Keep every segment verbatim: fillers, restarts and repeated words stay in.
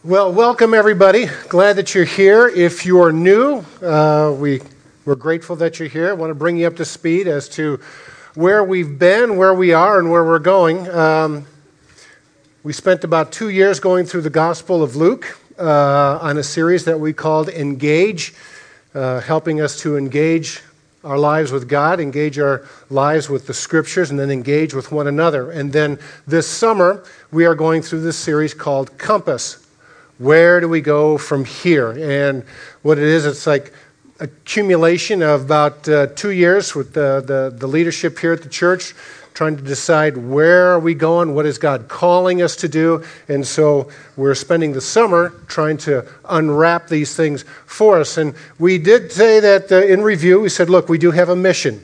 Well, welcome everybody. Glad that you're here. If you're new, uh, we, we're grateful that you're here. I want to bring you up to speed as to where we've been, where we are, and where we're going. Um, we spent about two years going through the Gospel of Luke uh, on a series that we called Engage, uh, helping us to engage our lives with God, engage our lives with the Scriptures, and then engage with one another. And then this summer, we are going through this series called Compass. Where do we go from here? And what it is, it's like accumulation of about uh, two years with the, the, the leadership here at the church, trying to decide where are we going, what is God calling us to do. And so we're spending the summer trying to unwrap these things for us. And we did say that uh, in review, we said, look, we do have a mission.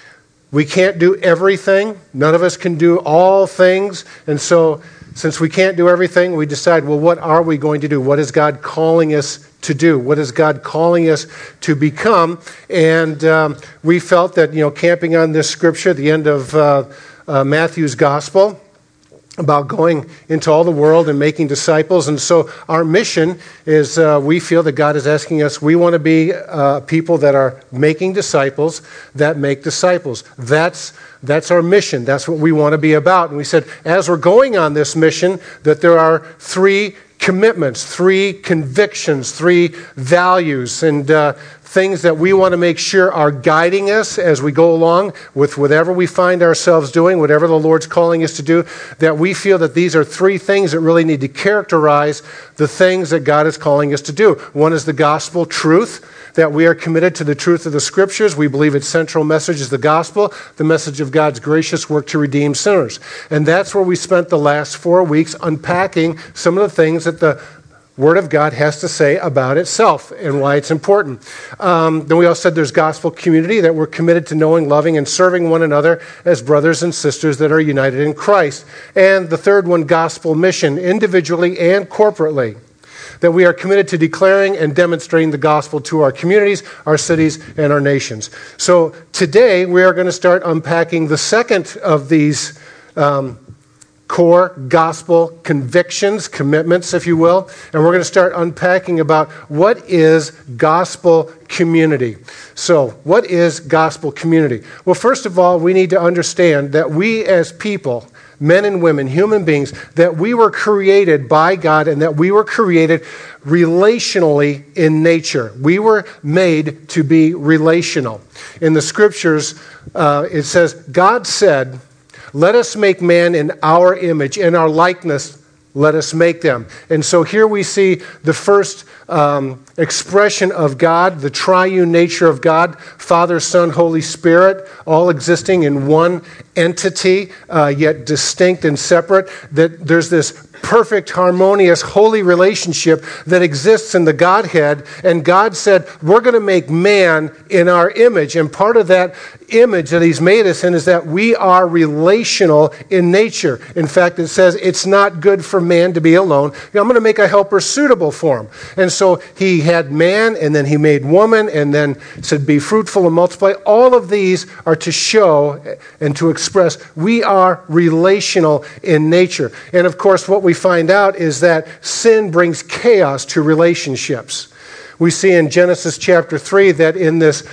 We can't do everything. None of us can do all things. And so since we can't do everything, we decide, well, what are we going to do? What is God calling us to do? What is God calling us to become? And um, we felt that, you know, camping on this scripture at the end of uh, uh, Matthew's gospel about going into all the world and making disciples. And so our mission is uh, we feel that God is asking us, we want to be uh, people that are making disciples that make disciples. That's That's our mission. That's what we want to be about. And we said, as we're going on this mission, that there are three commitments, three convictions, three values, and uh, things that we want to make sure are guiding us as we go along with whatever we find ourselves doing, whatever the Lord's calling us to do, that we feel that these are three things that really need to characterize the things that God is calling us to do. One is the gospel truth, that we are committed to the truth of the Scriptures. We believe its central message is the gospel, the message of God's gracious work to redeem sinners. And that's where we spent the last four weeks unpacking some of the things that the Word of God has to say about itself and why it's important. Um, then we also said there's gospel community, that we're committed to knowing, loving, and serving one another as brothers and sisters that are united in Christ. And the third one, gospel mission, individually and corporately, that we are committed to declaring and demonstrating the gospel to our communities, our cities, and our nations. So today we are going to start unpacking the second of these um, core gospel convictions, commitments, if you will. And we're going to start unpacking about what is gospel community. So what is gospel community? Well, first of all, we need to understand that we as people, men and women, human beings, that we were created by God and that we were created relationally in nature. We were made to be relational. In the Scriptures, uh, it says, God said, let us make man in our image, in our likeness, let us make them. And so here we see the first um, expression of God, the triune nature of God, Father, Son, Holy Spirit, all existing in one entity, uh, yet distinct and separate. That there's this perfect, harmonious, holy relationship that exists in the Godhead. And God said, we're going to make man in our image. And part of that image that He's made us in is that we are relational in nature. In fact, it says it's not good for man to be alone. I'm going to make a helper suitable for him. And so He had man, and then He made woman, and then said, be fruitful and multiply. All of these are to show and to express we are relational in nature. And of course, what we find out is that sin brings chaos to relationships. We see in Genesis chapter three that in this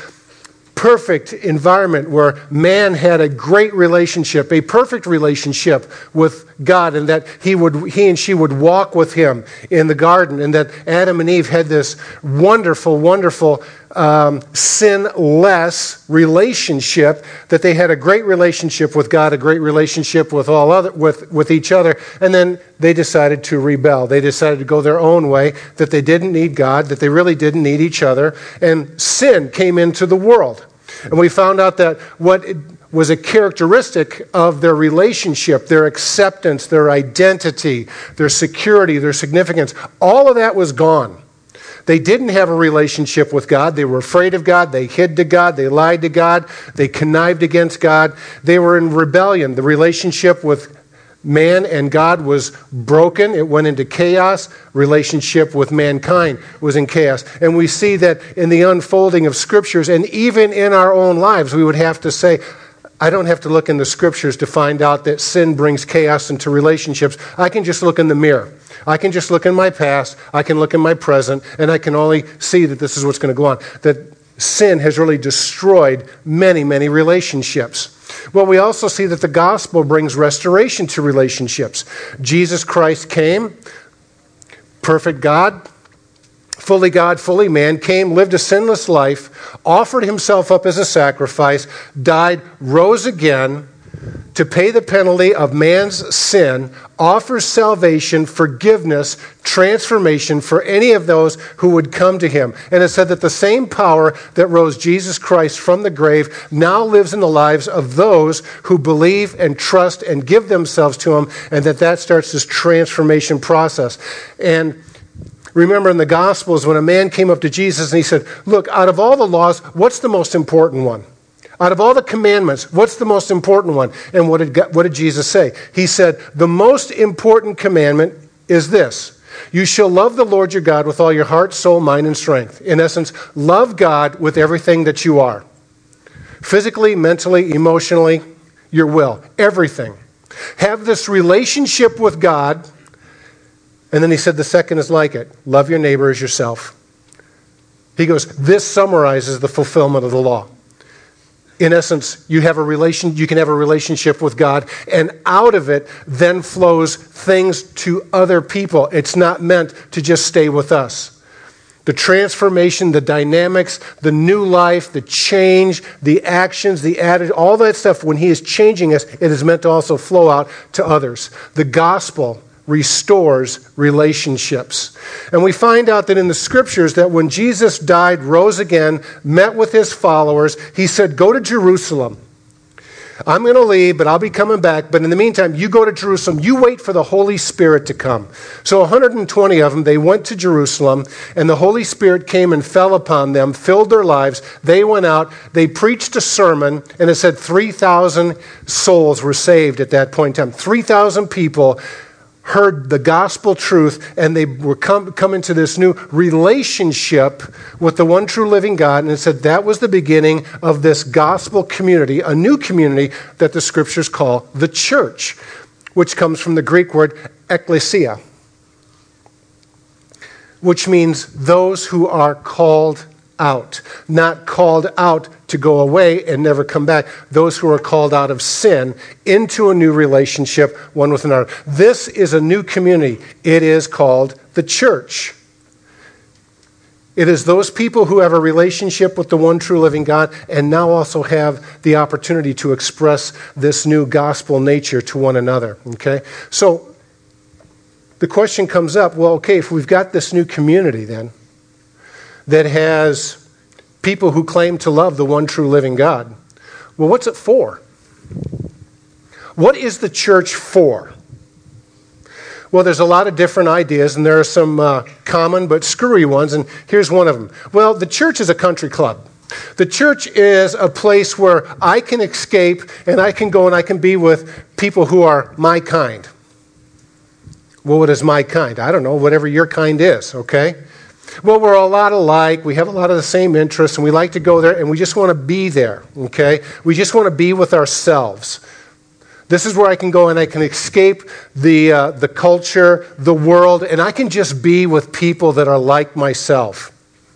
perfect environment where man had a great relationship, a perfect relationship with God, and that he would, he and she would walk with Him in the garden, and that Adam and Eve had this wonderful, wonderful um, sinless relationship, that they had a great relationship with God, a great relationship with all other, with, with each other, and then they decided to rebel. They decided to go their own way, that they didn't need God, that they really didn't need each other, and sin came into the world. And we found out that what was a characteristic of their relationship, their acceptance, their identity, their security, their significance, all of that was gone. They didn't have a relationship with God. They were afraid of God. They hid to God. They lied to God. They connived against God. They were in rebellion. The relationship with man and God was broken. It went into chaos. Relationship with mankind was in chaos. And we see that in the unfolding of Scriptures, and even in our own lives, we would have to say, I don't have to look in the Scriptures to find out that sin brings chaos into relationships. I can just look in the mirror. I can just look in my past, I can look in my present, and I can only see that this is what's going to go on. That sin has really destroyed many, many relationships. Well, we also see that the gospel brings restoration to relationships. Jesus Christ came, perfect God, fully God, fully man, came, lived a sinless life, offered himself up as a sacrifice, died, rose again to pay the penalty of man's sin, offers salvation, forgiveness, transformation for any of those who would come to him. And it said that the same power that rose Jesus Christ from the grave now lives in the lives of those who believe and trust and give themselves to him, and that that starts this transformation process. And remember in the Gospels when a man came up to Jesus and he said, look, out of all the laws, what's the most important one? Out of all the commandments, what's the most important one? And what did, God, what did Jesus say? He said, the most important commandment is this. You shall love the Lord your God with all your heart, soul, mind, and strength. In essence, love God with everything that you are. Physically, mentally, emotionally, your will, everything. Have this relationship with God. And then he said the second is like it. Love your neighbor as yourself. He goes, this summarizes the fulfillment of the law. In essence, you have a relation, you can have a relationship with God, and out of it then flows things to other people. It's not meant to just stay with us. The transformation, the dynamics, the new life, the change, the actions, the attitude, all that stuff, when he is changing us, it is meant to also flow out to others. The gospel restores relationships. And we find out that in the scriptures that when Jesus died, rose again, met with his followers, he said, go to Jerusalem. I'm going to leave, but I'll be coming back. But in the meantime, you go to Jerusalem. You wait for the Holy Spirit to come. So one hundred twenty of them, they went to Jerusalem, and the Holy Spirit came and fell upon them, filled their lives. They went out. They preached a sermon, and it said three thousand souls were saved at that point in time. three thousand people heard the gospel truth, and they were come, come into this new relationship with the one true living God. And it said that was the beginning of this gospel community, a new community that the scriptures call the church, which comes from the Greek word ekklesia, which means those who are called out, not called out to go away and never come back. Those who are called out of sin into a new relationship, one with another. This is a new community. It is called the church. It is those people who have a relationship with the one true living God and now also have the opportunity to express this new gospel nature to one another. Okay? So the question comes up, well, okay, if we've got this new community then, that has people who claim to love the one true living God. Well, what's it for? What is the church for? Well, there's a lot of different ideas, and there are some uh, common but screwy ones, and here's one of them. Well, the church is a country club. The church is a place where I can escape, and I can go and I can be with people who are my kind. Well, what is my kind? I don't know, whatever your kind is, okay? Well, we're a lot alike. We have a lot of the same interests, and we like to go there, and we just want to be there, okay? We just want to be with ourselves. This is where I can go and I can escape the uh, the culture, the world, and I can just be with people that are like myself.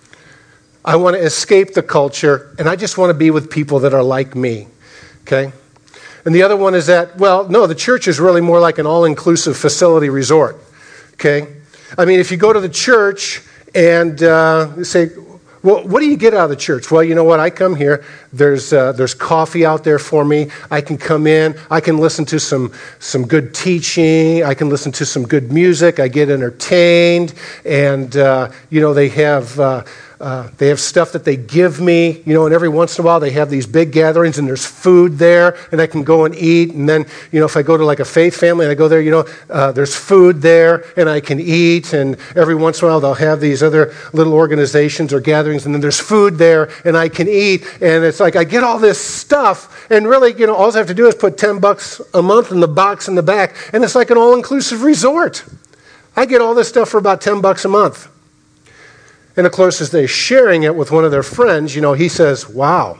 I want to escape the culture, and I just want to be with people that are like me, okay? And the other one is that, well, no, the church is really more like an all-inclusive facility resort, okay? I mean, if you go to the church and uh, say, well, what do you get out of the church? Well, you know what? I come here. There's uh, there's coffee out there for me. I can come in. I can listen to some some good teaching. I can listen to some good music. I get entertained, and uh, you know they have. Uh, Uh, they have stuff that they give me, you know, and every once in a while they have these big gatherings and there's food there and I can go and eat. And then, you know, if I go to like a faith family and I go there, you know, uh, there's food there and I can eat. And every once in a while they'll have these other little organizations or gatherings and then there's food there and I can eat. And it's like I get all this stuff and really, you know, all I have to do is put ten bucks a month in the box in the back and it's like an all-inclusive resort. I get all this stuff for about ten bucks a month. And of course, as they're sharing it with one of their friends, you know, he says, wow,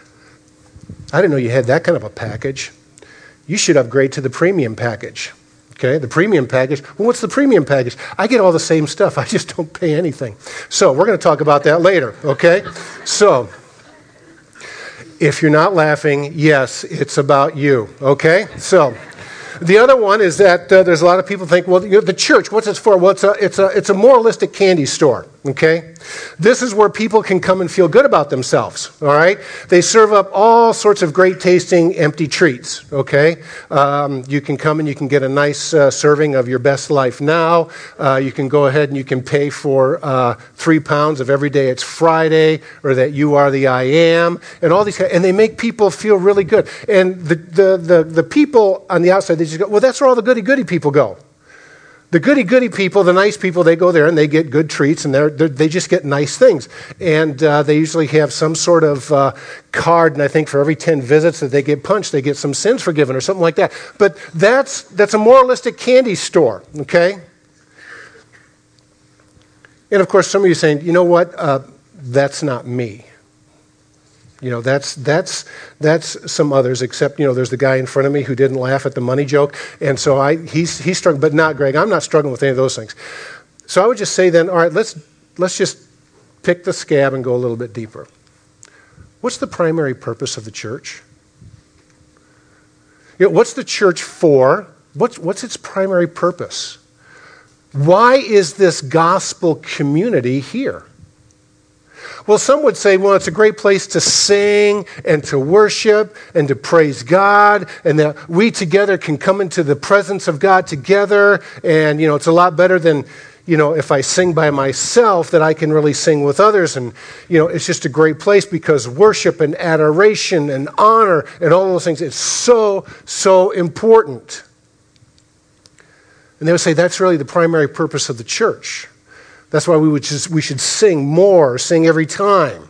I didn't know you had that kind of a package. You should upgrade to the premium package, Okay, the premium package. Well, what's the premium package? I get all the same stuff. I just don't pay anything. So we're going to talk about that later, okay? So if you're not laughing, yes, it's about you, okay? So the other one is that uh, there's a lot of people think, well, you know, the church, what's it for? Well, it's a, it's a, it's a moralistic candy store, okay? This is where people can come and feel good about themselves, all right? They serve up all sorts of great tasting empty treats, okay? Um, you can come and you can get a nice uh, serving of your Best Life Now. Uh, you can go ahead and you can pay for uh, three pounds of Every Day It's Friday, or that You Are the I Am, and all these, and they make people feel really good. And the, the, the, the people on the outside, they just go, well, that's where all the goody-goody people go. The goody-goody people, the nice people, they go there and they get good treats, and they're, they're, they just get nice things. And uh, they usually have some sort of uh, card, and I think for every ten visits that they get punched, they get some sins forgiven or something like that. But that's, that's a moralistic candy store, okay? And of course, some of you are saying, you know what, uh, that's not me. You know, that's that's that's some others, except, you know, there's the guy in front of me who didn't laugh at the money joke. And so I he's he's struggling, but not Greg. I'm not struggling with any of those things. So I would just say then, all right, let's let's just pick the scab and go a little bit deeper. What's the primary purpose of the church? You know, what's the church for? What's what's its primary purpose? Why is this gospel community here? Well, some would say, well, it's a great place to sing and to worship and to praise God, and that we together can come into the presence of God together, and, you know, it's a lot better than, you know, if I sing by myself, that I can really sing with others, and, you know, it's just a great place because worship and adoration and honor and all those things, it's so, so important. And they would say that's really the primary purpose of the church. That's why we would just, we should sing more, sing every time.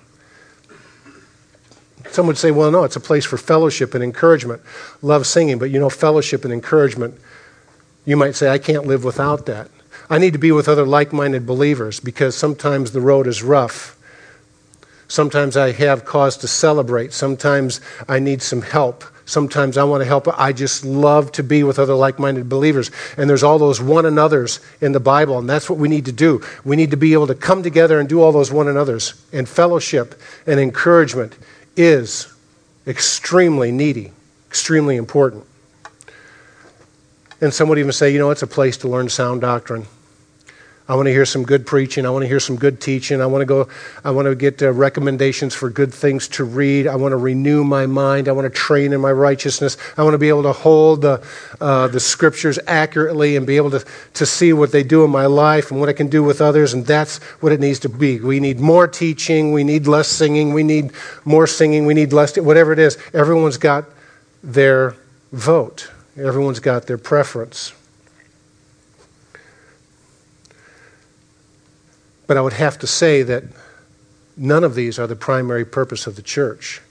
Some would say, well, no, it's a place for fellowship and encouragement. Love singing, but you know, fellowship and encouragement, you might say, I can't live without that. I need to be with other like-minded believers because sometimes the road is rough. Sometimes I have cause to celebrate. Sometimes I need some help. Sometimes I want to help. I just love to be with other like-minded believers. And there's all those one another's in the Bible, and that's what we need to do. We need to be able to come together and do all those one another's. And fellowship and encouragement is extremely needy, extremely important. And some would even say, you know, it's a place to learn sound doctrine. I want to hear some good preaching. I want to hear some good teaching. I want to go. I want to get uh, recommendations for good things to read. I want to renew my mind. I want to train in my righteousness. I want to be able to hold the uh, the scriptures accurately and be able to, to see what they do in my life and what I can do with others. And that's what it needs to be. We need more teaching. We need less singing. We need more singing. We need less, whatever it is. Everyone's got their vote. Everyone's got their preference. But I would have to say that none of these are the primary purpose of the church.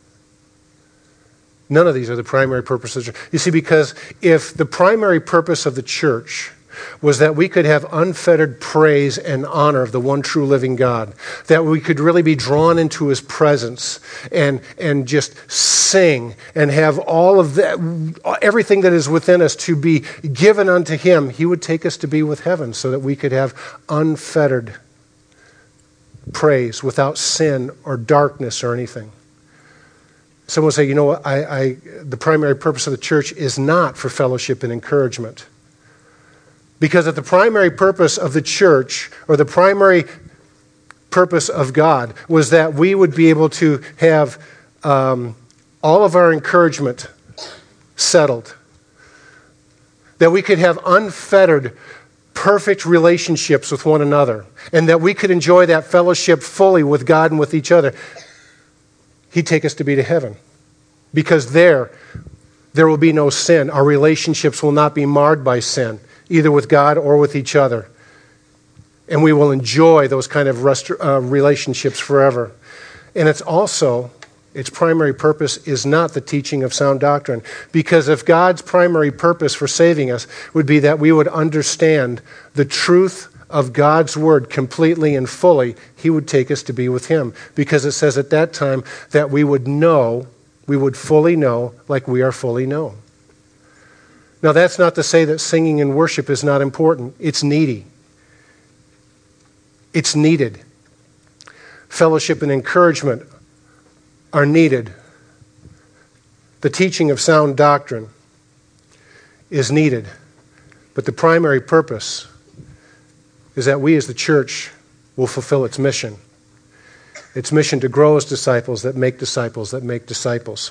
None of these are the primary purpose of the church. You see, because if the primary purpose of the church was that we could have unfettered praise and honor of the one true living God, that we could really be drawn into His presence and, and just sing and have all of that, everything that is within us to be given unto Him, He would take us to be with heaven so that we could have unfettered praise without sin or darkness or anything. Someone will say, you know what, I, I, the primary purpose of the church is not for fellowship and encouragement. Because if the primary purpose of the church or the primary purpose of God was that we would be able to have um, all of our encouragement settled, that we could have unfettered perfect relationships with one another, and that we could enjoy that fellowship fully with God and with each other, He'd take us to be to heaven. Because there, there will be no sin. Our relationships will not be marred by sin, either with God or with each other. And we will enjoy those kind of rest, uh, relationships forever. And it's also, its primary purpose is not the teaching of sound doctrine. Because if God's primary purpose for saving us would be that we would understand the truth of God's word completely and fully, He would take us to be with Him. Because it says at that time that we would know, we would fully know like we are fully known. Now, that's not to say that singing and worship is not important. It's needy. It's needed. Fellowship and encouragement are needed. The teaching of sound doctrine is needed. But the primary purpose is that we as the church will fulfill its mission. Its mission to grow as disciples that make disciples that make disciples.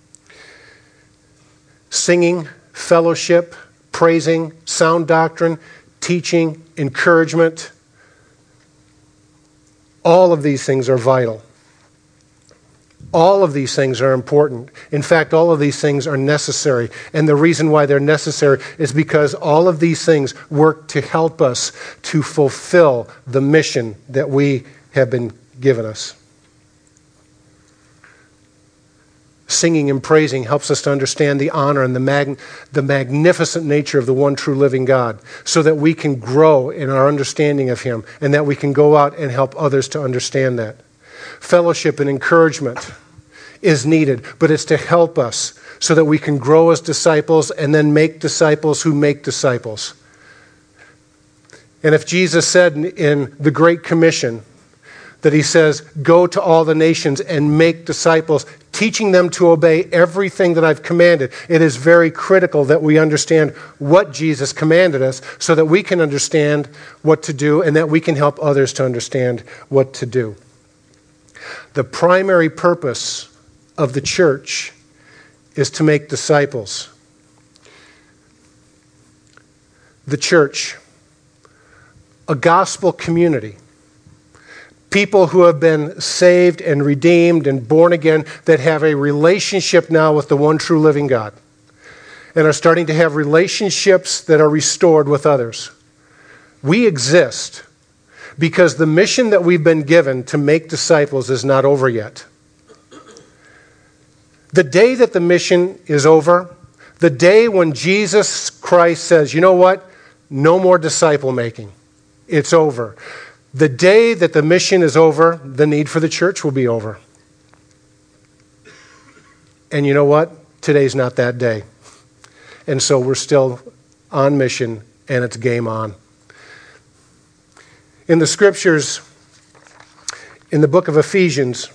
Singing, fellowship, praising, sound doctrine, teaching, encouragement, all of these things are vital. All of these things are important. In fact, all of these things are necessary. And the reason why they're necessary is because all of these things work to help us to fulfill the mission that we have been given us. Singing and praising helps us to understand the honor and the, mag- the magnificent nature of the one true living God, so that we can grow in our understanding of Him and that we can go out and help others to understand that. Fellowship and encouragement is needed, but it's to help us so that we can grow as disciples and then make disciples who make disciples. And if Jesus said in, in the Great Commission that He says, go to all the nations and make disciples, teaching them to obey everything that I've commanded, it is very critical that we understand what Jesus commanded us so that we can understand what to do and that we can help others to understand what to do. The primary purpose of the church is to make disciples. The church, a gospel community, people who have been saved and redeemed and born again, that have a relationship now with the one true living God and are starting to have relationships that are restored with others. We exist because the mission that we've been given to make disciples is not over yet. The day that the mission is over, the day when Jesus Christ says, you know what? No more disciple making. It's over. The day that the mission is over, the need for the church will be over. And you know what? Today's not that day. And so we're still on mission, and it's game on. In the scriptures, in the book of Ephesians,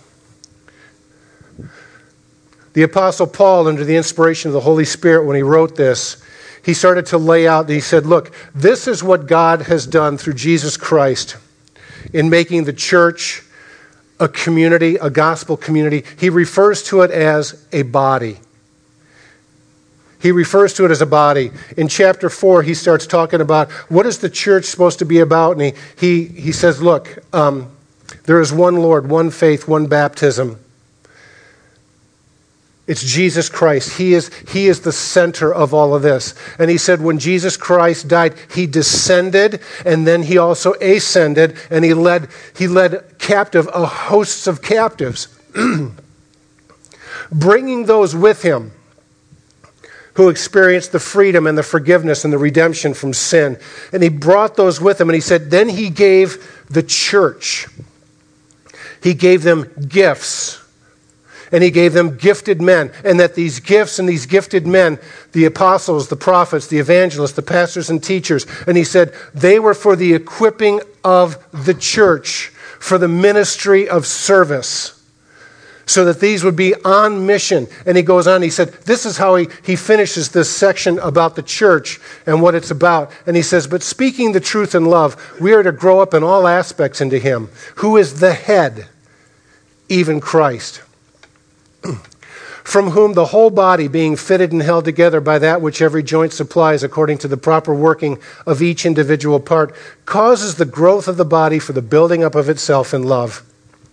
the Apostle Paul, under the inspiration of the Holy Spirit, when he wrote this, he started to lay out, he said, look, this is what God has done through Jesus Christ in making the church a community, a gospel community. He refers to it as a body. He refers to it as a body. In chapter four, he starts talking about what is the church supposed to be about. And he, he, he says, look, um, there is one Lord, one faith, one baptism. It's Jesus Christ. He is, he is the center of all of this. And he said when Jesus Christ died, he descended and then he also ascended and he led, he led captive a hosts of captives, bringing those with him who experienced the freedom and the forgiveness and the redemption from sin. And he brought those with him and he said, then he gave the church, he gave them gifts. And he gave them gifted men. And that these gifts and these gifted men, the apostles, the prophets, the evangelists, the pastors and teachers, and he said they were for the equipping of the church, for the ministry of service, so that these would be on mission. And he goes on, he said, this is how he, he finishes this section about the church and what it's about. And he says, but speaking the truth in love, we are to grow up in all aspects into him, who is the head, even Christ, from whom the whole body, being fitted and held together by that which every joint supplies according to the proper working of each individual part, causes the growth of the body for the building up of itself in love.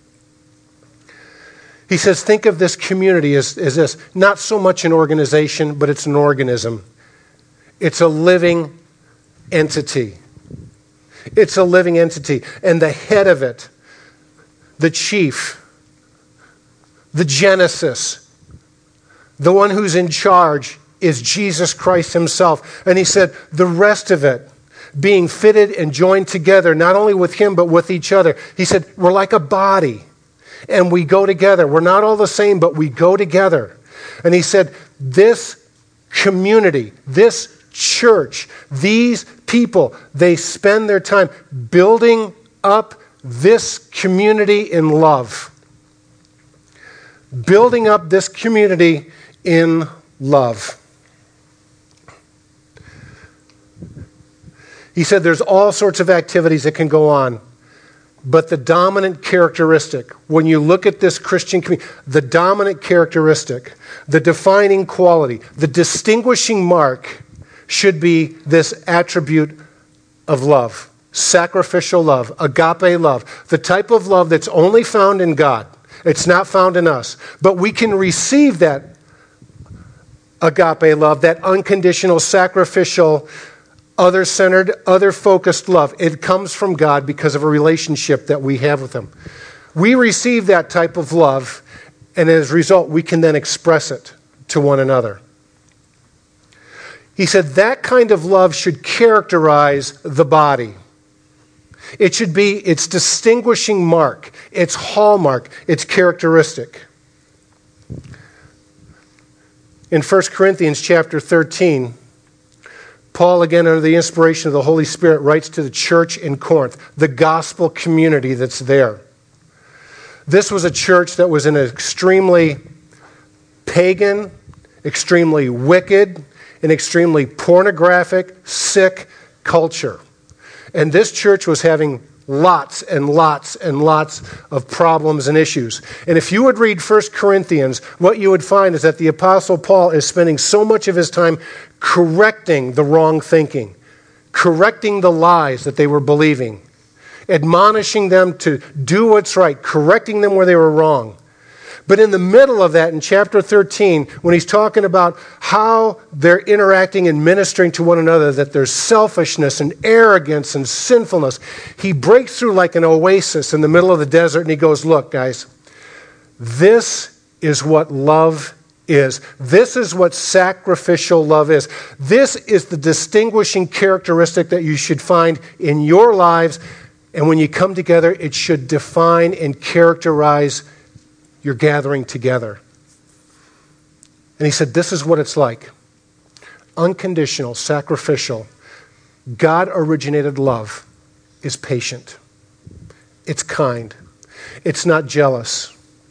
He says, think of this community as, as this, not so much an organization, but it's an organism. It's a living entity. It's a living entity. And the head of it, the chief, the Genesis, the one who's in charge, is Jesus Christ himself. And he said, the rest of it, being fitted and joined together, not only with him, but with each other. He said, we're like a body, and we go together. We're not all the same, but we go together. And he said, this community, this church, these people, they spend their time building up this community in love. Building up this community in love. He said there's all sorts of activities that can go on, but the dominant characteristic, when you look at this Christian community, the dominant characteristic, the defining quality, the distinguishing mark should be this attribute of love. Sacrificial love, agape love, the type of love that's only found in God. It's not found in us. But we can receive that agape love, that unconditional, sacrificial, other-centered, other-focused love. It comes from God because of a relationship that we have with Him. We receive that type of love, and as a result, we can then express it to one another. He said that kind of love should characterize the body. It should be its distinguishing mark, its hallmark, its characteristic. In First Corinthians chapter thirteen, Paul, again under the inspiration of the Holy Spirit, writes to the church in Corinth, the gospel community that's there. This was a church that was in an extremely pagan, extremely wicked, an extremely pornographic, sick culture. And this church was having lots and lots and lots of problems and issues. And if you would read First Corinthians, what you would find is that the Apostle Paul is spending so much of his time correcting the wrong thinking, correcting the lies that they were believing, admonishing them to do what's right, correcting them where they were wrong. But in the middle of that, in chapter thirteen, when he's talking about how they're interacting and ministering to one another, that there's selfishness and arrogance and sinfulness, he breaks through like an oasis in the middle of the desert and he goes, look, guys, this is what love is. This is what sacrificial love is. This is the distinguishing characteristic that you should find in your lives. And when you come together, it should define and characterize your gathering together. And he said, this is what it's like. Unconditional, sacrificial, God-originated love is patient. It's kind. It's not jealous.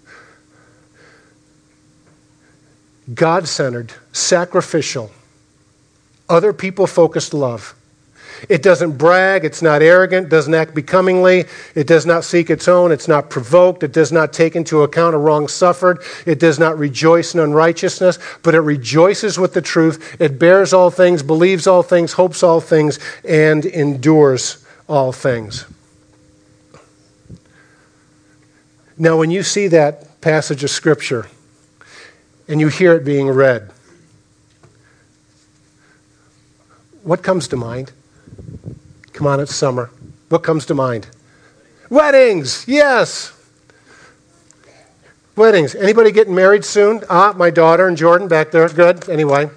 God-centered, sacrificial, other people-focused love. It doesn't brag, it's not arrogant, doesn't act becomingly, it does not seek its own, it's not provoked, it does not take into account a wrong suffered, it does not rejoice in unrighteousness, but it rejoices with the truth, it bears all things, believes all things, hopes all things, and endures all things. Now, when you see that passage of Scripture and you hear it being read, what comes to mind? Come on, it's summer. What comes to mind? Weddings, yes. Weddings. Anybody getting married soon? Ah, my daughter and Jordan back there. Good. Anyway.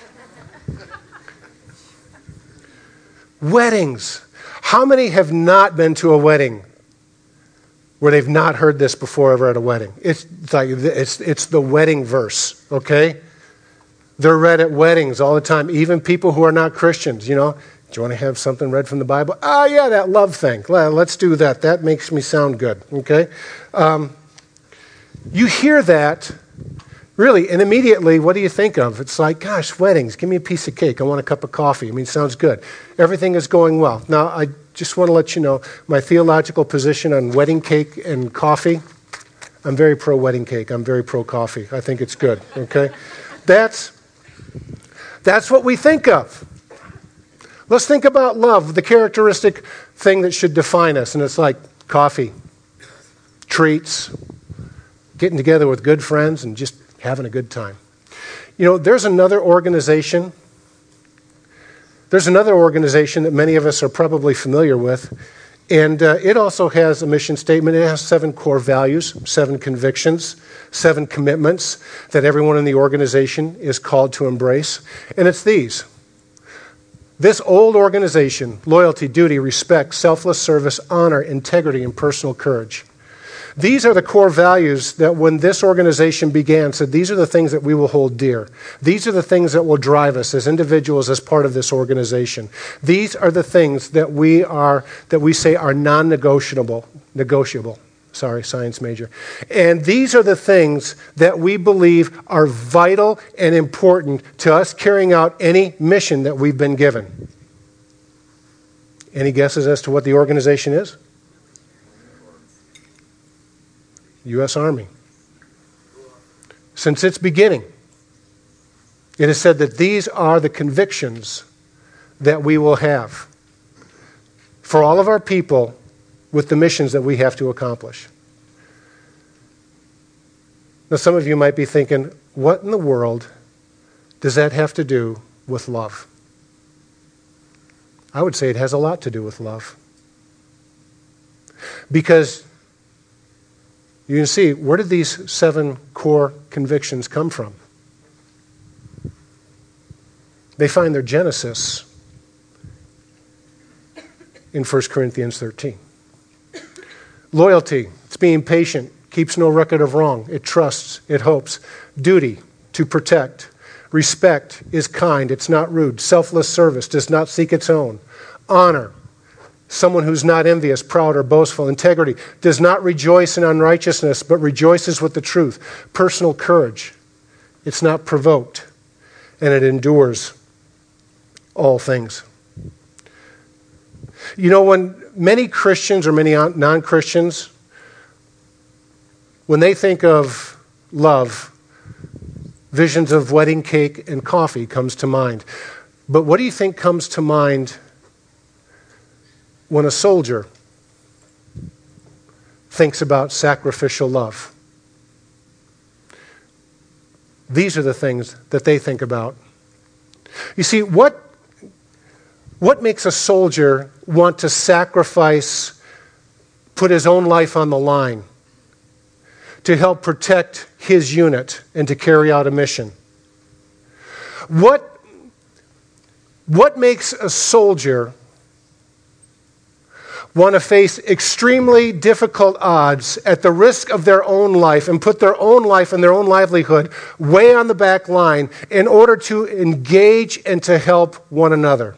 Weddings. How many have not been to a wedding where they've not heard this before ever at a wedding? It's like it's it's the wedding verse, okay? They're read at weddings all the time, even people who are not Christians, you know. Do you want to have something read from the Bible? Oh, yeah, that love thing. Let's do that. That makes me sound good, okay? Um, you hear that, really, and immediately, what do you think of? It's like, gosh, weddings, give me a piece of cake. I want a cup of coffee. I mean, sounds good. Everything is going well. Now, I just want to let you know my theological position on wedding cake and coffee. I'm very pro-wedding cake. I'm very pro-coffee. I think it's good, okay? That's, that's what we think of. Let's think about love, the characteristic thing that should define us. And it's like coffee, treats, getting together with good friends, and just having a good time. You know, there's another organization. There's another organization that many of us are probably familiar with. And uh, it also has a mission statement. It has seven core values, seven convictions, seven commitments that everyone in the organization is called to embrace. And it's these. This old organization, loyalty, duty, respect, selfless service, honor, integrity, and personal courage. These are the core values that when this organization began, said these are the things that we will hold dear. These are the things that will drive us as individuals as part of this organization. These are the things that we are, that we say are non-negotiable, negotiable. Sorry, science major. And these are the things that we believe are vital and important to us carrying out any mission that we've been given. Any guesses as to what the organization is? U S Army. Since its beginning, it is said that these are the convictions that we will have for all of our people with the missions that we have to accomplish. Now, some of you might be thinking, what in the world does that have to do with love? I would say it has a lot to do with love. Because you can see, where did these seven core convictions come from? They find their genesis in First Corinthians thirteen. Loyalty, it's being patient, keeps no record of wrong. It trusts, it hopes. Duty, to protect. Respect is kind, it's not rude. Selfless service, does not seek its own. Honor, someone who's not envious, proud, or boastful. Integrity, does not rejoice in unrighteousness, but rejoices with the truth. Personal courage, it's not provoked, and it endures all things. You know, when many Christians or many non-Christians, when they think of love, visions of wedding cake and coffee comes to mind. But what do you think comes to mind when a soldier thinks about sacrificial love? These are the things that they think about. You see, what What makes a soldier want to sacrifice, put his own life on the line to help protect his unit and to carry out a mission? What, what makes a soldier want to face extremely difficult odds at the risk of their own life and put their own life and their own livelihood way on the back line in order to engage and to help one another?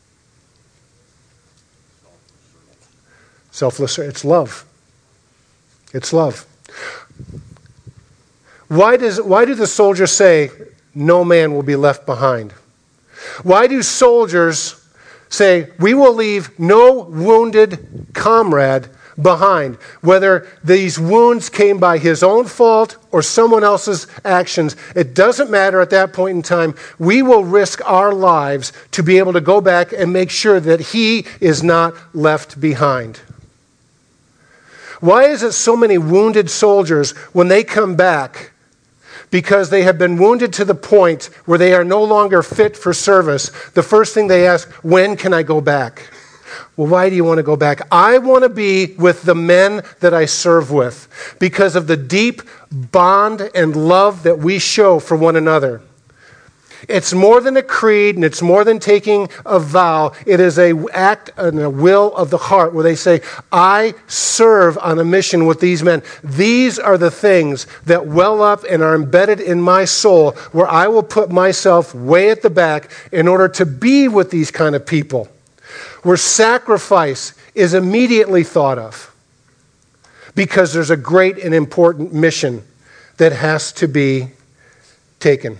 Selfless, it's love. It's love. Why does why do the soldiers say, no man will be left behind? Why do soldiers say, we will leave no wounded comrade behind? Whether these wounds came by his own fault or someone else's actions, it doesn't matter at that point in time. We will risk our lives to be able to go back and make sure that he is not left behind. Why is it so many wounded soldiers, when they come back, because they have been wounded to the point where they are no longer fit for service, the first thing they ask, when can I go back? Well, why do you want to go back? I want to be with the men that I serve with because of the deep bond and love that we show for one another. It's more than a creed, and it's more than taking a vow. It is an act and a will of the heart where they say, I serve on a mission with these men. These are the things that well up and are embedded in my soul, where I will put myself way at the back in order to be with these kind of people, where sacrifice is immediately thought of because there's a great and important mission that has to be taken.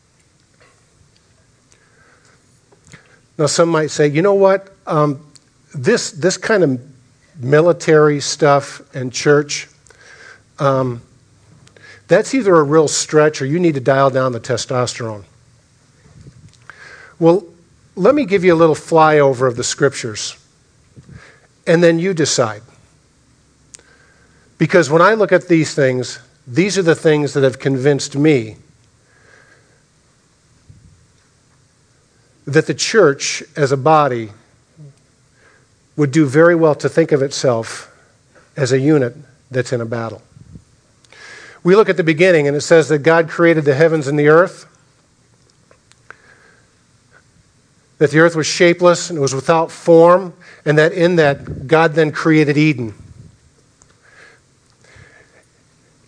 Now, some might say, you know what, um, this this kind of military stuff and church, um, that's either a real stretch or you need to dial down the testosterone. Well, let me give you a little flyover of the scriptures, and then you decide. Because when I look at these things, these are the things that have convinced me that the church as a body would do very well to think of itself as a unit that's in a battle. We look at the beginning and it says that God created the heavens and the earth, that the earth was shapeless and it was without form, and that in that God then created Eden.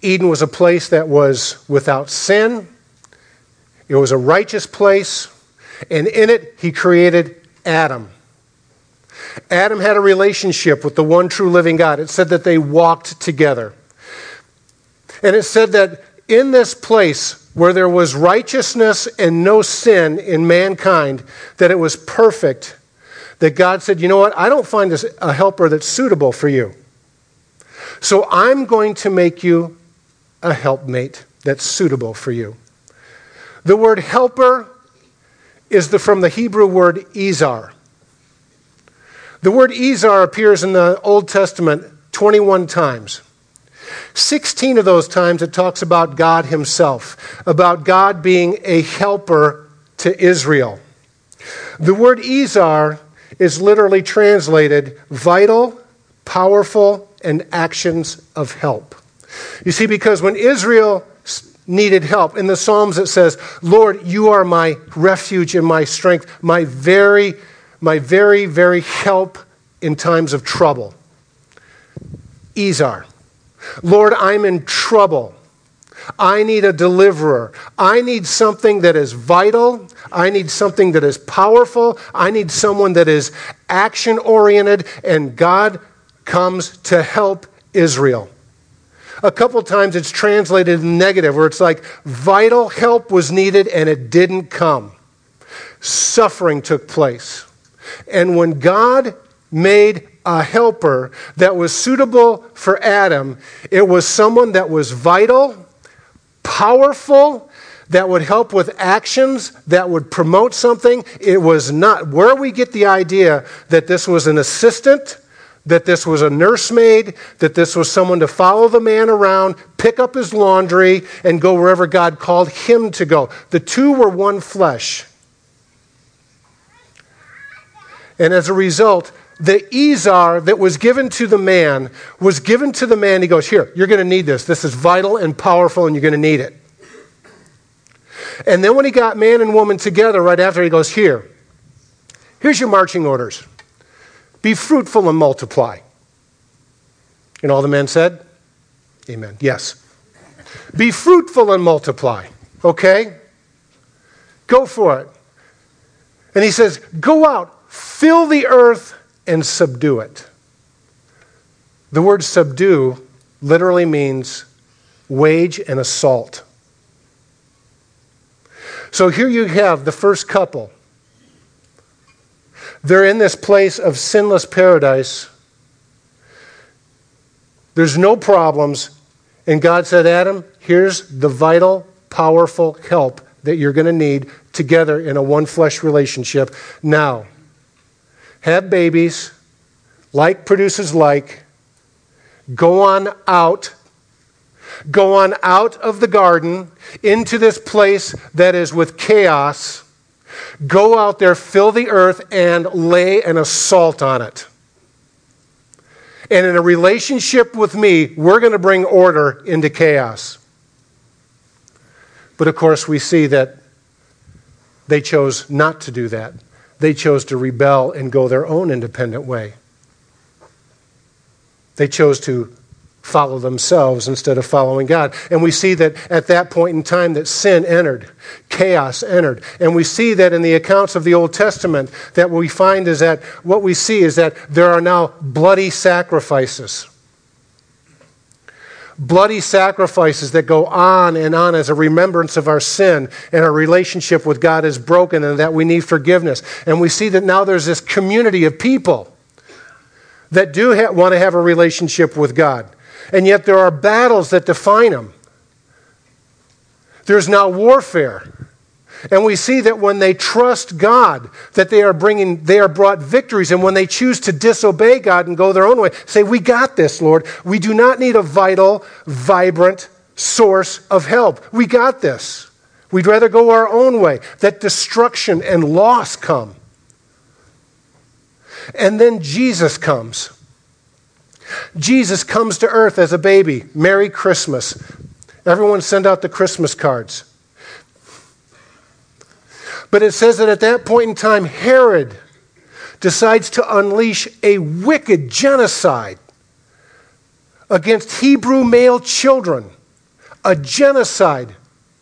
Eden was a place that was without sin. It was a righteous place. And in it, he created Adam. Adam had a relationship with the one true living God. It said that they walked together. And it said that in this place where there was righteousness and no sin in mankind, that it was perfect, that God said, you know what, I don't find this a helper that's suitable for you. So I'm going to make you a helpmate that's suitable for you. The word helper is the, from the Hebrew word Izar. The word Izar appears in the Old Testament twenty-one times. sixteen of those times it talks about God himself, about God being a helper to Israel. The word Izar is literally translated vital, powerful, and actions of help. You see, because when Israel needed help, in the Psalms it says, Lord, you are my refuge and my strength, my very, my very, very help in times of trouble. Izar. Lord, I'm in trouble. I need a deliverer. I need something that is vital. I need something that is powerful. I need someone that is action-oriented, and God comes to help Israel. A couple times it's translated in negative, where it's like vital help was needed and it didn't come. Suffering took place. And when God made a helper that was suitable for Adam, it was someone that was vital, powerful, that would help with actions, that would promote something. It was not where we get the idea that this was an assistant, that this was a nursemaid, that this was someone to follow the man around, pick up his laundry, and go wherever God called him to go. The two were one flesh. And as a result, the Izar that was given to the man was given to the man. He goes, here, you're going to need this. This is vital and powerful, and you're going to need it. And then when he got man and woman together right after, he goes, here, here's your marching orders. Be fruitful and multiply. And all the men said, amen. Yes. Be fruitful and multiply. Okay? Go for it. And he says, go out, fill the earth, and subdue it. The word subdue literally means wage an assault. So here you have the first couple. They're in this place of sinless paradise. There's no problems. And God said, Adam, here's the vital, powerful help that you're going to need together in a one-flesh relationship. Now, have babies, like produces like, go on out, go on out of the garden into this place that is with chaos. Go out there, fill the earth, and lay an assault on it. And in a relationship with me, we're going to bring order into chaos. But of course, we see that they chose not to do that. They chose to rebel and go their own independent way. They chose to follow themselves instead of following God. And we see that at that point in time that sin entered, chaos entered. And we see that in the accounts of the Old Testament, that what we find is that what we see is that there are now bloody sacrifices. Bloody sacrifices that go on and on as a remembrance of our sin, and our relationship with God is broken, and that we need forgiveness. And we see that now there's this community of people that do ha- want to have a relationship with God. And yet there are battles that define them. There's now warfare. And we see that when they trust God, that they are bringing, they are brought victories. And when they choose to disobey God and go their own way, say, we got this, Lord. We do not need a vital, vibrant source of help. We got this. We'd rather go our own way. That destruction and loss come. And then Jesus comes. Jesus comes to earth as a baby. Merry Christmas. Everyone send out the Christmas cards. But it says that at that point in time, Herod decides to unleash a wicked genocide against Hebrew male children a genocide,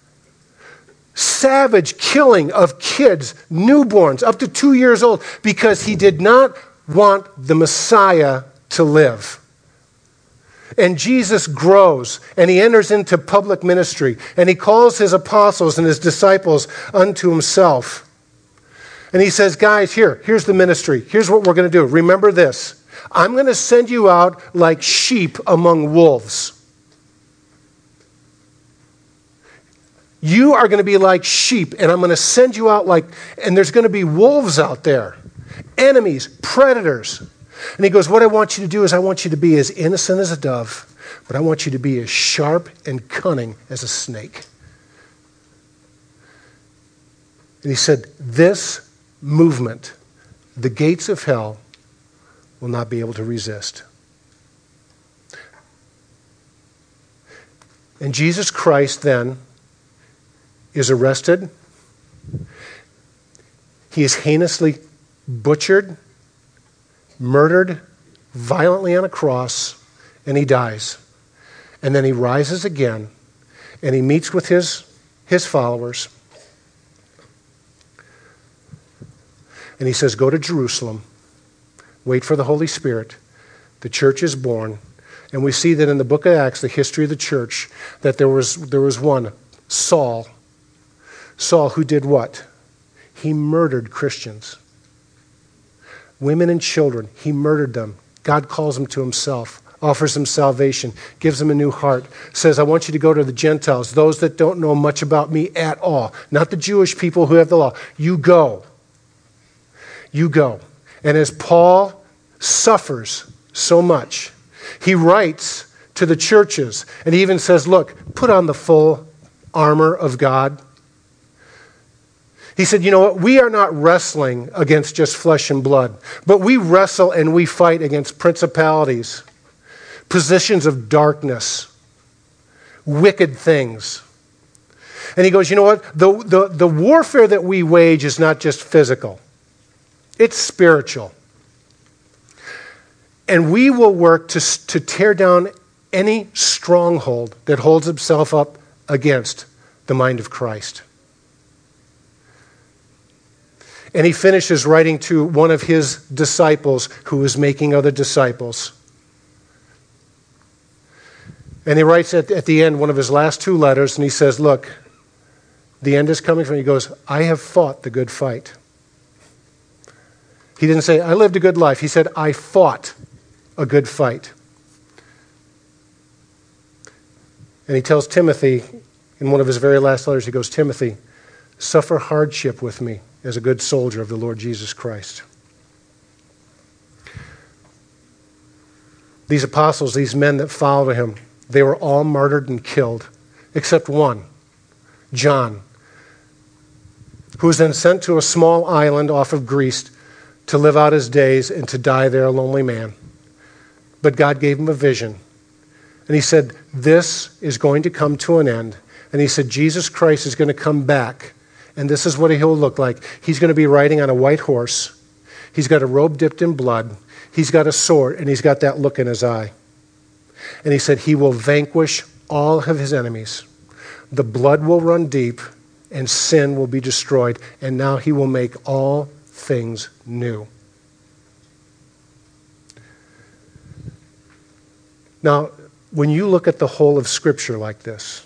savage killing of kids, newborns, up to two years old, because he did not want the Messiah to live. And Jesus grows, and he enters into public ministry, and he calls his apostles and his disciples unto himself. And he says, guys, here, here's the ministry. Here's what we're going to do. Remember this. I'm going to send you out like sheep among wolves. You are going to be like sheep, and I'm going to send you out like, and there's going to be wolves out there, enemies, predators. And he goes, what I want you to do is I want you to be as innocent as a dove, but I want you to be as sharp and cunning as a snake. And he said, this movement, the gates of hell will not be able to resist. And Jesus Christ then is arrested. He is heinously butchered, murdered violently on a cross, and he dies. And then he rises again, and he meets with his, his followers. And he says, go to Jerusalem, wait for the Holy Spirit. The church is born. And we see that in the book of Acts, the history of the church, that there was, there was one, Saul, Saul, who did what? He murdered Christians. Women and children, he murdered them. God calls them to himself, offers them salvation, gives them a new heart, says, I want you to go to the Gentiles, those that don't know much about me at all, not the Jewish people who have the law. You go. You go. And as Paul suffers so much, he writes to the churches, and he even says, look, put on the full armor of God. He said, you know what? We are not wrestling against just flesh and blood, but we wrestle and we fight against principalities, positions of darkness, wicked things. And he goes, you know what? The, the, the warfare that we wage is not just physical. It's spiritual. And we will work to, to tear down any stronghold that holds itself up against the mind of Christ. And he finishes writing to one of his disciples who was making other disciples. And he writes at, at the end one of his last two letters, and he says, look, the end is coming from, he goes, I have fought the good fight. He didn't say, I lived a good life. He said, I fought a good fight. And he tells Timothy, in one of his very last letters, he goes, Timothy, suffer hardship with me as a good soldier of the Lord Jesus Christ. These apostles, these men that followed him, they were all martyred and killed, except one, John, who was then sent to a small island off of Greece to live out his days and to die there a lonely man. But God gave him a vision. And he said, this is going to come to an end. And he said, Jesus Christ is going to come back. And this is what he'll look like. He's going to be riding on a white horse. He's got a robe dipped in blood. He's got a sword, and he's got that look in his eye. And he said, he will vanquish all of his enemies. The blood will run deep, and sin will be destroyed. And now he will make all things new. Now, when you look at the whole of Scripture like this,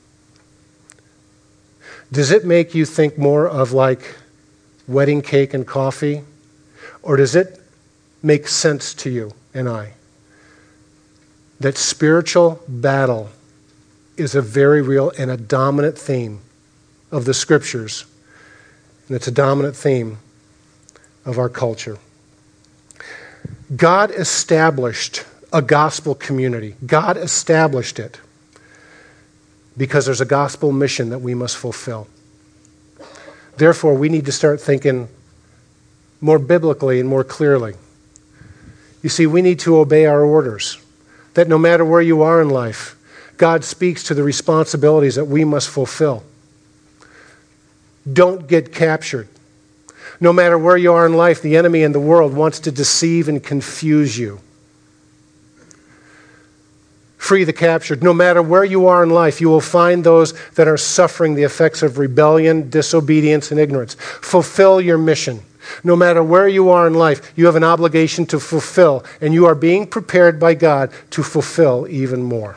does it make you think more of like wedding cake and coffee? Or does it make sense to you and I that spiritual battle is a very real and a dominant theme of the Scriptures, and it's a dominant theme of our culture? God established a gospel community. God established it because there's a gospel mission that we must fulfill. Therefore, we need to start thinking more biblically and more clearly. You see, we need to obey our orders, that no matter where you are in life, God speaks to the responsibilities that we must fulfill. Don't get captured. No matter where you are in life, the enemy in the world wants to deceive and confuse you. free the captured. No matter where you are in life, you will find those that are suffering the effects of rebellion, disobedience, and ignorance. Fulfill your mission. No matter where you are in life, you have an obligation to fulfill, and you are being prepared by God to fulfill even more.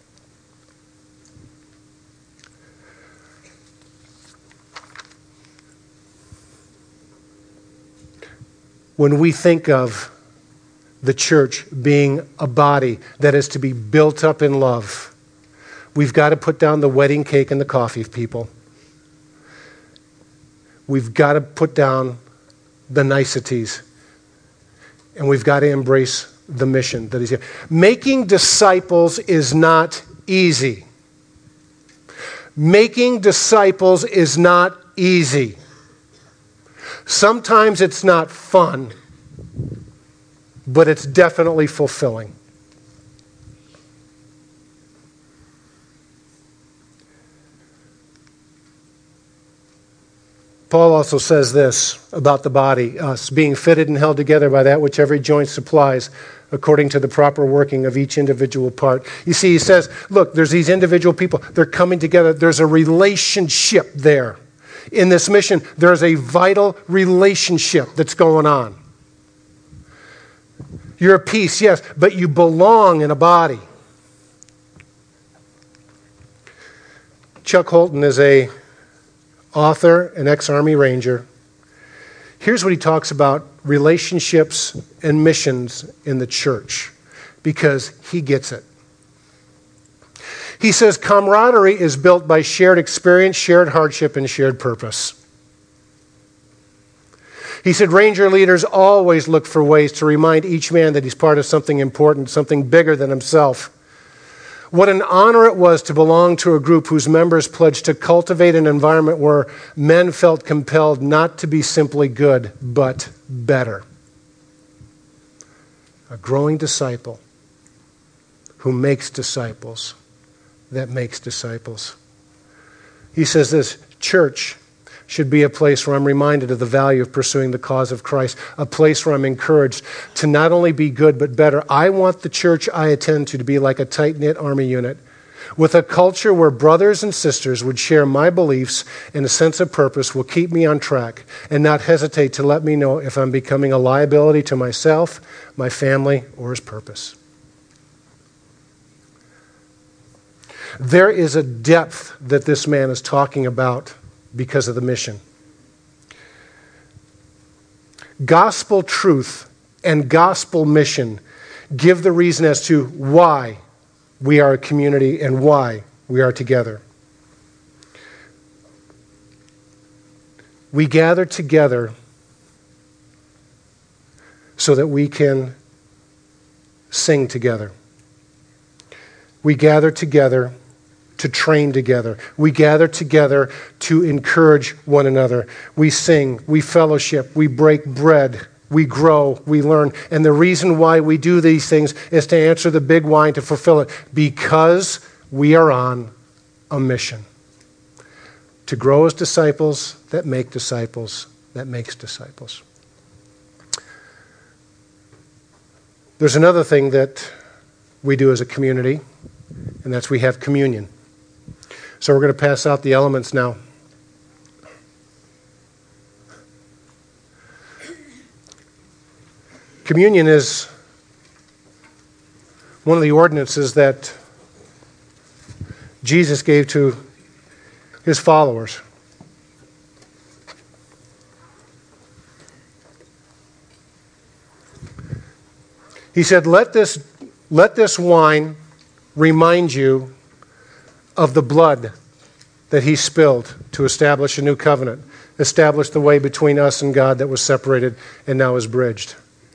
When we think of the church being a body that is to be built up in love, we've got to put down the wedding cake and the coffee, people. We've got to put down the niceties. And we've got to embrace the mission that is here. Making disciples is not easy. Making disciples is not easy. Sometimes it's not fun, but it's definitely fulfilling. Paul also says this about the body, us being fitted and held together by that which every joint supplies, according to the proper working of each individual part. You see, he says, look, there's these individual people. They're coming together. There's a relationship there. In this mission, there's a vital relationship that's going on. You're a piece, yes, but you belong in a body. Chuck Holton is a author, an ex-Army Ranger. Here's what he talks about relationships and missions in the church, because he gets it. He says, camaraderie is built by shared experience, shared hardship, and shared purpose. He said, Ranger leaders always look for ways to remind each man that he's part of something important, something bigger than himself. What an honor it was to belong to a group whose members pledged to cultivate an environment where men felt compelled not to be simply good, but better. A growing disciple who makes disciples that makes disciples. He says this, church should be a place where I'm reminded of the value of pursuing the cause of Christ, a place where I'm encouraged to not only be good but better. I want the church I attend to to be like a tight-knit army unit with a culture where brothers and sisters would share my beliefs and a sense of purpose will keep me on track and not hesitate to let me know if I'm becoming a liability to myself, my family, or his purpose. There is a depth that this man is talking about because of the mission. Gospel truth and gospel mission give the reason as to why we are a community and why we are together. We gather together so that we can sing together. We gather together to train together. We gather together to encourage one another. We sing, we fellowship, we break bread, we grow, we learn. And the reason why we do these things is to answer the big why and to fulfill it, because we are on a mission. To grow as disciples that make disciples that makes disciples. There's another thing that we do as a community, and that's we have communion. So we're going to pass out the elements now. Communion is one of the ordinances that Jesus gave to his followers. He said, let this, let this wine remind you of the blood that he spilled to establish a new covenant, establish the way between us and God that was separated and now is bridged.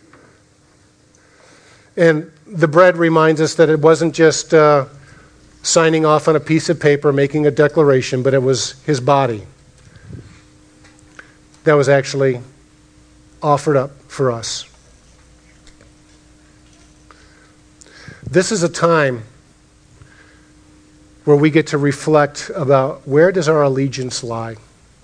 And the bread reminds us that it wasn't just uh, signing off on a piece of paper, making a declaration, but it was his body that was actually offered up for us. This is a time where we get to reflect about where does our allegiance lie.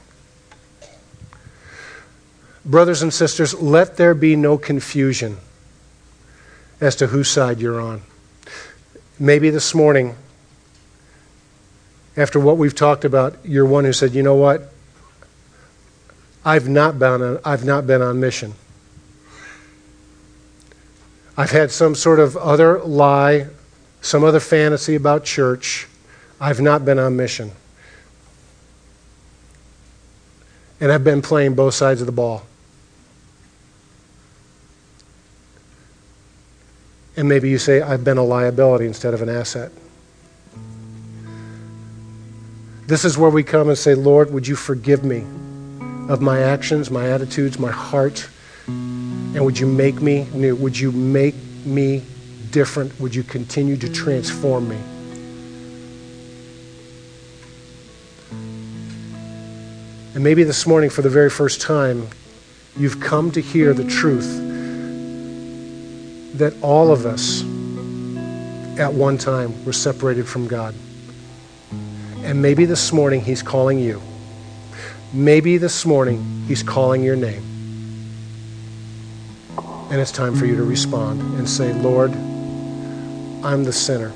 Brothers and sisters, let there be no confusion as to whose side you're on. Maybe this morning, after what we've talked about, you're one who said, you know what? I've not been on, I've not been on mission. I've had some sort of other lie, some other fantasy about church. I've not been on mission. And I've been playing both sides of the ball. And maybe you say, I've been a liability instead of an asset. This is where we come and say, Lord, would you forgive me of my actions, my attitudes, my heart, and would you make me new? Would you make me different? Would you continue to transform me? And maybe this morning, for the very first time, you've come to hear the truth that all of us at one time were separated from God. And maybe this morning he's calling you. Maybe this morning he's calling your name. And it's time for you to respond and say, Lord, I'm the sinner.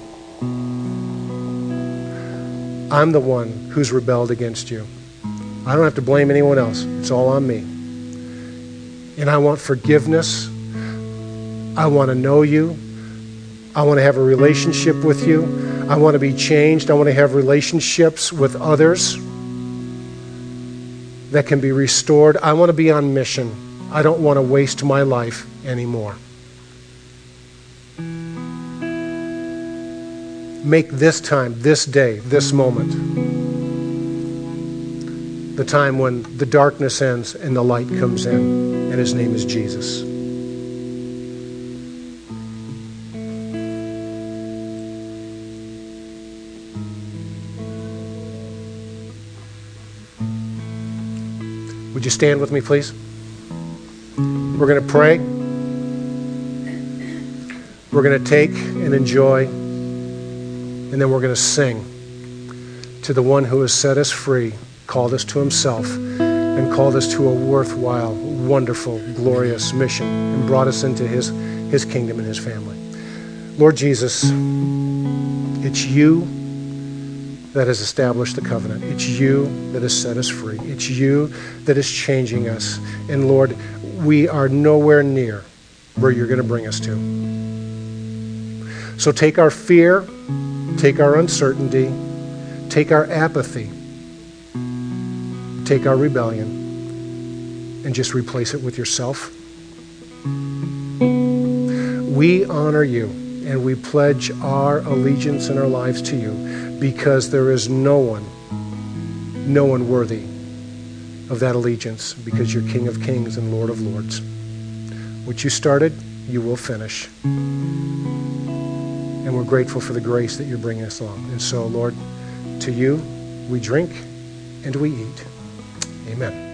I'm the one who's rebelled against you. I don't have to blame anyone else. It's all on me. And I want forgiveness. I want to know you. I want to have a relationship with you. I want to be changed. I want to have relationships with others that can be restored. I want to be on mission. I don't want to waste my life anymore. Make this time, this day, this moment, the time when the darkness ends and the light comes in, and his name is Jesus. Would you stand with me, please? We're going to pray. We're going to take and enjoy, and then we're going to sing to the one who has set us free, called us to himself, and called us to a worthwhile, wonderful, glorious mission, and brought us into his, his kingdom and his family. Lord Jesus, it's you that has established the covenant. It's you that has set us free. It's you that is changing us. And Lord, we are nowhere near where you're going to bring us to. So take our fear, take our uncertainty, take our apathy, take our rebellion, and just replace it with yourself. We honor you, and we pledge our allegiance and our lives to you, because there is no one, no one worthy of that allegiance, because you're King of Kings and Lord of Lords. What you started, you will finish. And we're grateful for the grace that you're bringing us along. And so, Lord, to you we drink and we eat. Amen.